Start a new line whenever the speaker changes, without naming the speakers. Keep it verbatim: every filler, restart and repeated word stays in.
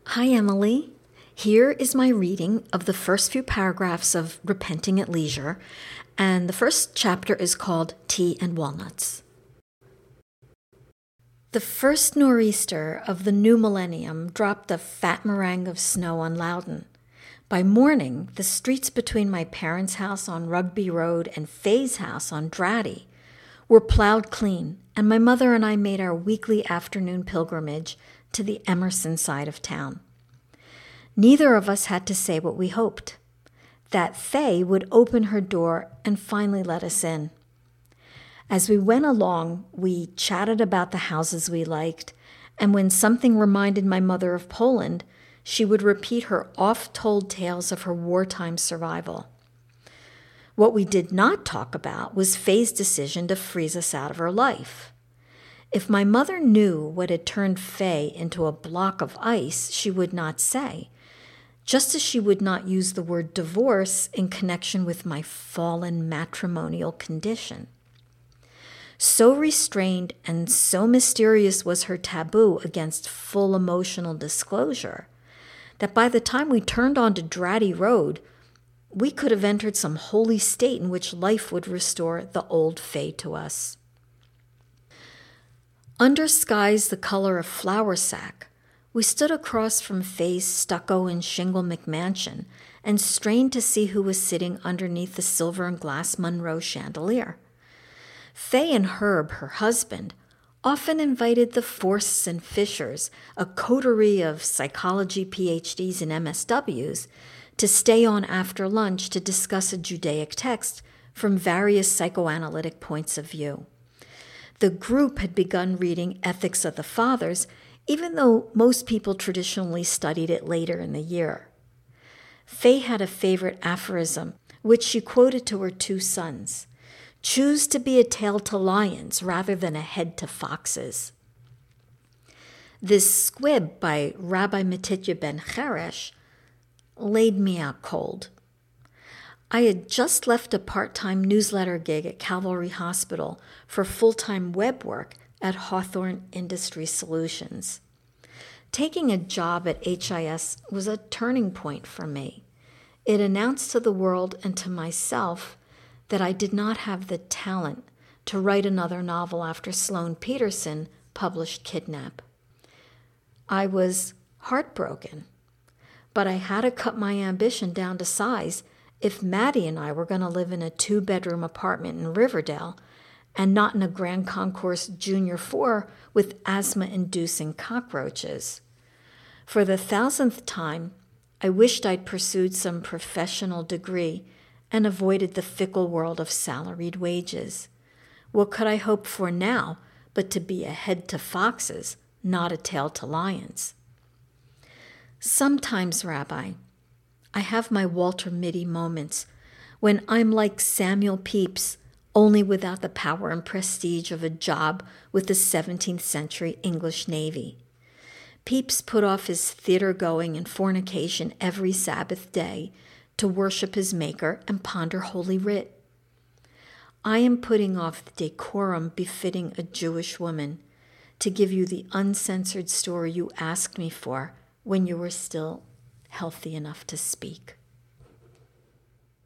Hi, Emily. Here is my reading of the first few paragraphs of Repenting at Leisure, and the first chapter is called Tea and Walnuts. The first nor'easter of the new millennium dropped a fat meringue of snow on Loudon. By morning, the streets between my parents' house on Rugby Road and Faye's house on Dratty were plowed clean, and my mother and I made our weekly afternoon pilgrimage to the Emerson side of town. Neither of us had to say what we hoped, that Faye would open her door and finally let us in. As we went along, we chatted about the houses we liked, and when something reminded my mother of Poland, she would repeat her oft-told tales of her wartime survival. What we did not talk about was Faye's decision to freeze us out of her life. If my mother knew what had turned Faye into a block of ice, she would not say, just as she would not use the word divorce in connection with my fallen matrimonial condition. So restrained and so mysterious was her taboo against full emotional disclosure that by the time we turned onto Dratty Road, we could have entered some holy state in which life would restore the old Faye to us. Under skies the color of flour sack, we stood across from Faye's stucco and shingle McMansion and strained to see who was sitting underneath the silver and glass Monroe chandelier. Faye and Herb, her husband, often invited the Forsts and Fishers, a coterie of psychology P H Ds and M S Ws, to stay on after lunch to discuss a Judaic text from various psychoanalytic points of view. The group had begun reading Ethics of the Fathers, even though most people traditionally studied it later in the year. Faye had a favorite aphorism, which she quoted to her two sons: "Choose to be a tail to lions rather than a head to foxes." This squib by Rabbi Matitya ben Cheresh laid me out cold. I had just left a part-time newsletter gig at Calvary Hospital for full-time web work at Hawthorne Industry Solutions. Taking a job at H I S was a turning point for me. It announced to the world and to myself that I did not have the talent to write another novel after Sloane Peterson published Kidnap. I was heartbroken, but I had to cut my ambition down to size if Maddie and I were going to live in a two-bedroom apartment in Riverdale and not in a Grand Concourse Junior four with asthma-inducing cockroaches. For the thousandth time, I wished I'd pursued some professional degree and avoided the fickle world of salaried wages. What could I hope for now but to be a head to foxes, not a tail to lions? Sometimes, Rabbi, I have my Walter Mitty moments when I'm like Samuel Pepys, only without the power and prestige of a job with the seventeenth century English Navy. Pepys put off his theater-going and fornication every Sabbath day to worship his Maker and ponder Holy Writ. I am putting off the decorum befitting a Jewish woman to give you the uncensored story you asked me for when you were still healthy enough to speak.